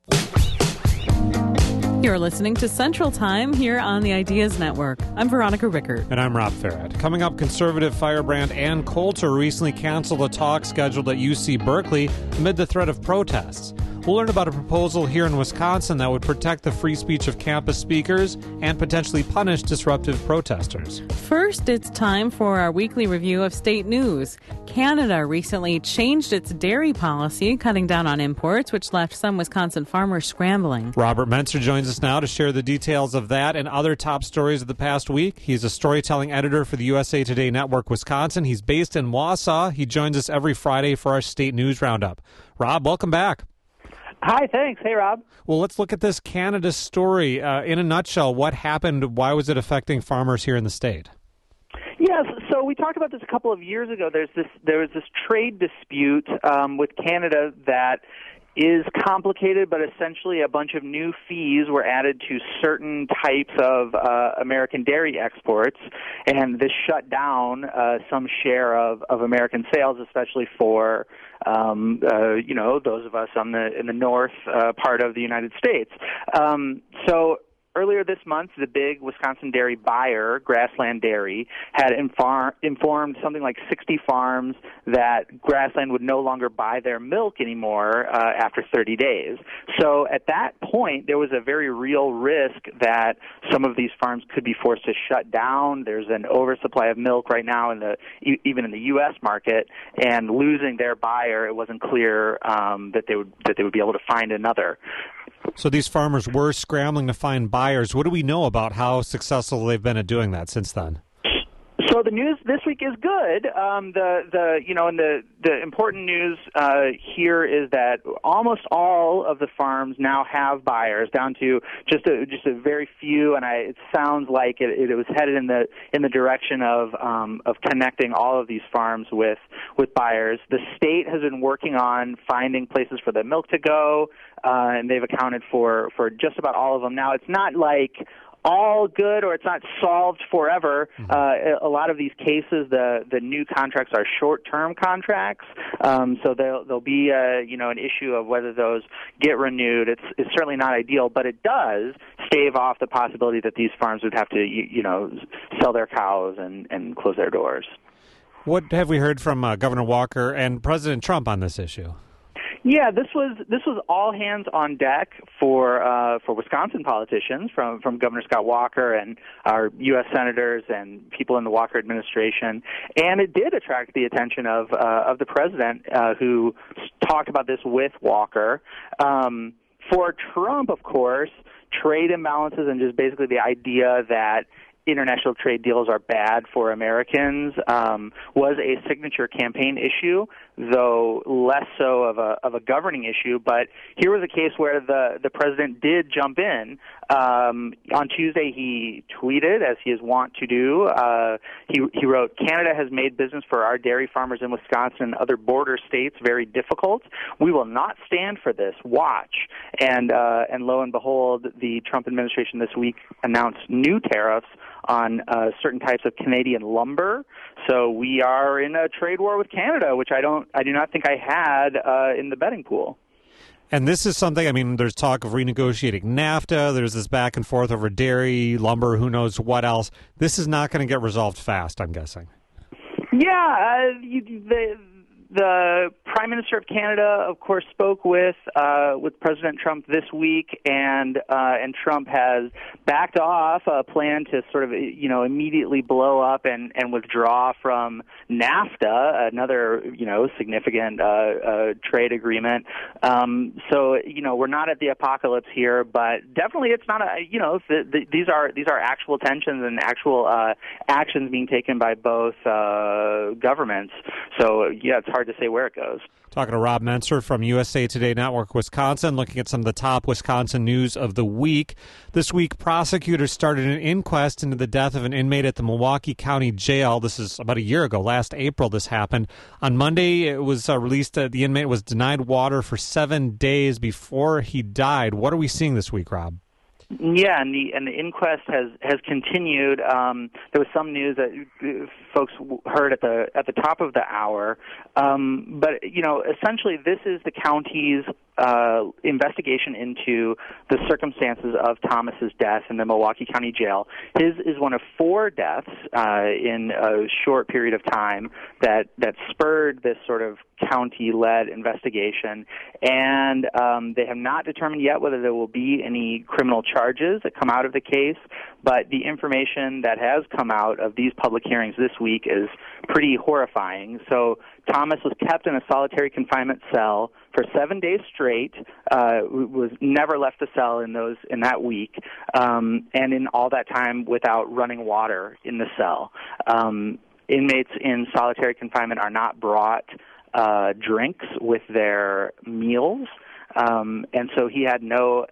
You're listening to Central Time here on the Ideas Network. I'm Veronica Rickert. And I'm Rob Farrett. Coming up, conservative Firebrand Ann Coulter recently canceled a talk scheduled at UC Berkeley amid the threat of protests. We'll learn about a proposal here in Wisconsin that would protect the free speech of campus speakers and potentially punish disruptive protesters. First, it's time for our weekly review of state news. Canada recently changed its dairy policy, cutting down on imports, which left some Wisconsin farmers scrambling. Robert Menser joins us now to share the details of that and other top stories of the past week. He's a storytelling editor for the USA Today Network Wisconsin. He's based in Wausau. He joins us every Friday for our state news roundup. Rob, welcome back. Hi, thanks. Hey, Rob. Well, let's look at this Canada story. In a nutshell, what happened? Why was it affecting farmers here in the state? Yes, so we talked about this a couple of years ago. There was this trade dispute with Canada that is complicated, but essentially a bunch of new fees were added to certain types of American dairy exports, and this shut down some share of American sales, especially for those of us in the north part of the United States. So earlier this month, the big Wisconsin dairy buyer, Grassland Dairy, had informed something like 60 farms that Grassland would no longer buy their milk anymore after 30 days. So at that point, there was a very real risk that some of these farms could be forced to shut down. There's an oversupply of milk right now even in the U.S. market, and losing their buyer, it wasn't clear that they would be able to find another. So these farmers were scrambling to find buyers. What do we know about how successful they've been at doing that since then? So the news this week is good. The important news here is that almost all of the farms now have buyers, down to just a very few, and it sounds like it was headed in the direction of connecting all of these farms with buyers. The state has been working on finding places for the milk to go, and they've accounted for just about all of them. Now, it's not like all good, or it's not solved forever. A lot of these cases, the new contracts are short-term contracts, so there'll be an issue of whether those get renewed. It's certainly not ideal, but it does stave off the possibility that these farms would have to sell their cows and close their doors. What have we heard from Governor Walker and President Trump on this issue? Yeah, this was all hands on deck for Wisconsin politicians, from Governor Scott Walker and our U.S. senators and people in the Walker administration, and it did attract the attention of the president, who talked about this with Walker. For Trump, of course, trade imbalances and just basically the idea that international trade deals are bad for Americans was a signature campaign issue, though less so of a governing issue. But here was a case where the president did jump in. On Tuesday, he tweeted, as he is wont to do. He wrote, "Canada has made business for our dairy farmers in Wisconsin and other border states very difficult. We will not stand for this. Watch." And lo and behold, the Trump administration this week announced new tariffs on certain types of Canadian lumber. So we are in a trade war with Canada, which I do not think I had in the betting pool. And this is something, there's talk of renegotiating NAFTA. There's this back and forth over dairy, lumber, who knows what else. This is not going to get resolved fast, I'm guessing. Yeah, the Prime Minister of Canada, of course, spoke with President Trump this week, and Trump has backed off a plan to sort of immediately blow up and withdraw from NAFTA, another significant trade agreement. So we're not at the apocalypse here, but definitely it's not these are actual tensions and actual actions being taken by both governments. So yeah, it's hard to say where it goes. Talking to Rob Menser from USA Today Network Wisconsin, looking at some of the top Wisconsin news of the week. This week, prosecutors started an inquest into the death of an inmate at the Milwaukee County Jail. This is about a year ago. Last April, this happened. On Monday, it was released that the inmate was denied water for 7 days before he died. What are we seeing this week, Rob? Yeah, and the inquest has continued. There was some news that folks heard at the top of the hour, but essentially this is the county's investigation into the circumstances of Thomas's death in the Milwaukee County Jail. His is one of 4 deaths in a short period of time that spurred this sort of county-led investigation, and they have not determined yet whether there will be any criminal charges that come out of the case, but the information that has come out of these public hearings this week is pretty horrifying. So Thomas was kept in a solitary confinement cell for 7 days straight, was never left the cell in that week, and in all that time without running water in the cell. Inmates in solitary confinement are not brought drinks with their meals. And so he had no,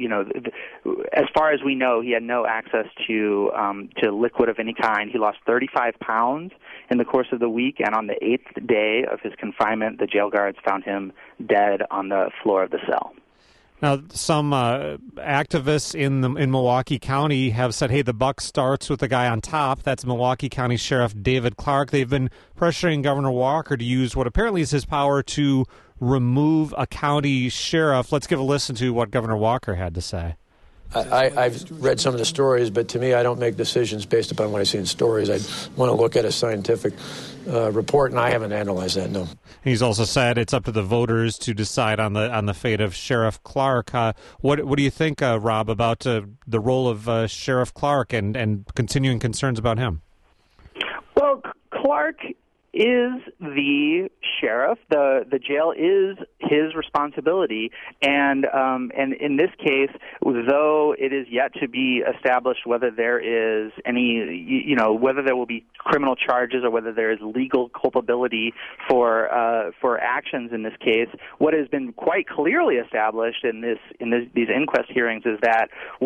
as far as we know, he had no access to liquid of any kind. He lost 35 pounds in the course of the week, and on the 8th day of his confinement, the jail guards found him dead on the floor of the cell. Now, some activists in Milwaukee County have said, hey, the buck starts with the guy on top. That's Milwaukee County Sheriff David Clarke. They've been pressuring Governor Walker to use what apparently is his power to remove a county sheriff. Let's give a listen to what Governor Walker had to say. I've read some of the stories, but to me, I don't make decisions based upon what I see in stories. I want to look at a scientific report, and I haven't analyzed that, no. He's also said it's up to the voters to decide on the fate of Sheriff Clarke. What do you think, Rob, about the role of Sheriff Clarke and continuing concerns about him? Well, Clarke is the sheriff. The jail is his responsibility, and in this case, though it is yet to be established whether there is any, whether there will be criminal charges or whether there is legal culpability for actions in this case, what has been quite clearly established in these inquest hearings is that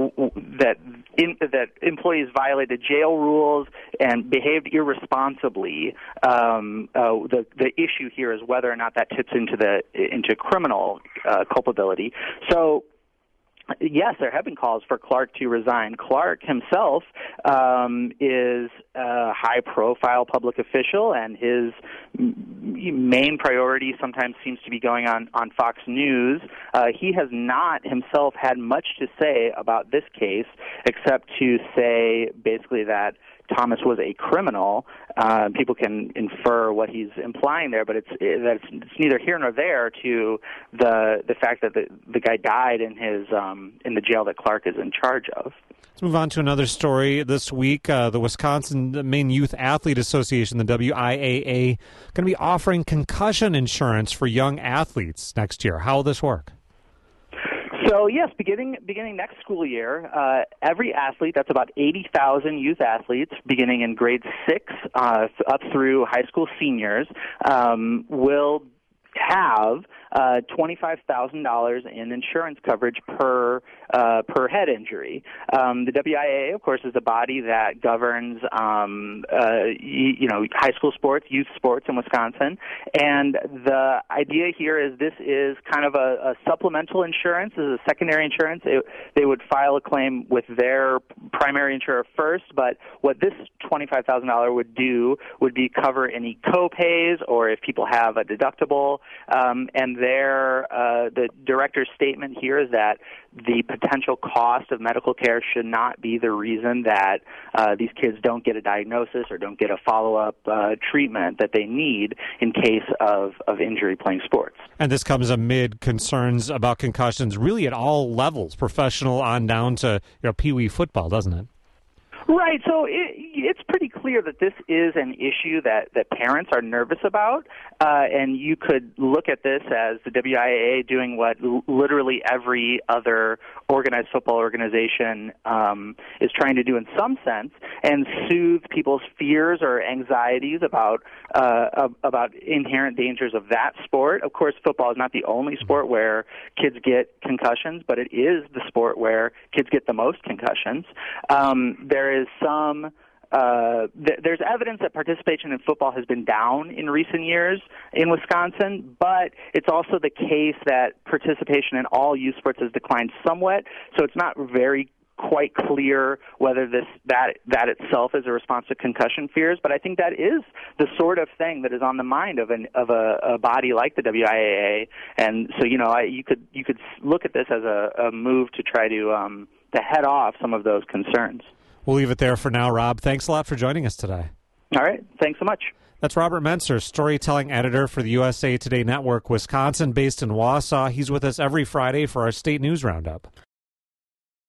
employees violated jail rules and behaved irresponsibly. The issue here is whether or not that tips into criminal culpability. So, yes, there have been calls for Clarke to resign. Clarke himself is a high-profile public official, and his main priority sometimes seems to be going on Fox News. He has not himself had much to say about this case, except to say basically that Thomas was a criminal. People can infer what he's implying there, but it's neither here nor there to the fact that the guy died in the jail that Clarke is in charge of. Let's move on to another story this week. The Wisconsin Maine Youth Athlete Association, the WIAA, going to be offering concussion insurance for young athletes next year. How will this work? So, yes, beginning next school year, every athlete, that's about 80,000 youth athletes, beginning in grade 6 up through high school seniors, will have $25,000 in insurance coverage per head injury. The WIAA, of course, is a body that governs high school sports, youth sports in Wisconsin, and the idea here is this is kind of a supplemental insurance. This is a secondary insurance. They would file a claim with their primary insurer first, but what this $25,000 would do would be cover any co-pays or if people have a deductible, and the director's statement here is that the potential cost of medical care should not be the reason that these kids don't get a diagnosis or don't get a follow-up treatment that they need in case of injury playing sports. And this comes amid concerns about concussions really at all levels, professional on down to Pee-wee football, doesn't it? Right. So it's pretty clear that this is an issue that parents are nervous about, and you could look at this as the WIAA doing what literally every other organized football organization is trying to do in some sense, and soothe people's fears or anxieties about inherent dangers of that sport. Of course, football is not the only sport where kids get concussions, but it is the sport where kids get the most concussions. There is there's evidence that participation in football has been down in recent years in Wisconsin, but it's also the case that participation in all youth sports has declined somewhat, so it's not very quite clear whether that itself is a response to concussion fears, but I think that is the sort of thing that is on the mind of a body like the WIAA, and so you could look at this as a move to try to head off some of those concerns. We'll leave it there for now, Rob. Thanks a lot for joining us today. All right, thanks so much. That's Robert Mentzer, storytelling editor for the USA Today Network, Wisconsin, based in Wausau. He's with us every Friday for our State News Roundup.